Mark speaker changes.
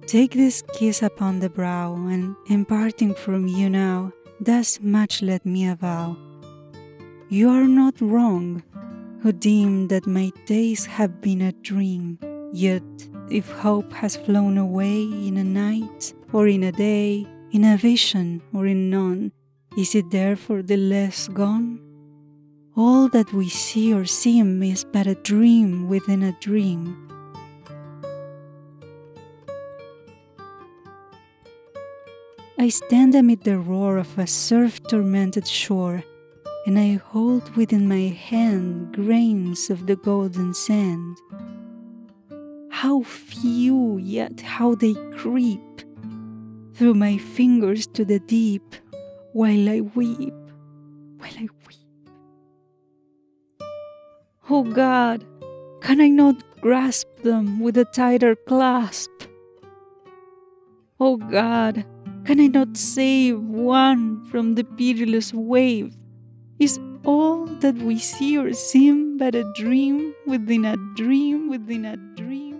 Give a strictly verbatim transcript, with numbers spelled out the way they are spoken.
Speaker 1: Take this kiss upon the brow, and in parting from you now, thus much let me avow. You are not wrong, who deem that my days have been a dream. Yet, if hope has flown away in a night, or in a day, in a vision or in none, is it therefore the less gone? All that we see or seem is but a dream within a dream. I stand amid the roar of a surf-tormented shore, and I hold within my hand grains of the golden sand. How few, yet how they creep through my fingers to the deep, while I weep, while I weep. Oh God, can I not grasp them with a tighter clasp? Oh God, can I not save one from the pitiless wave? Is all that we see or seem but a dream within a dream within a dream?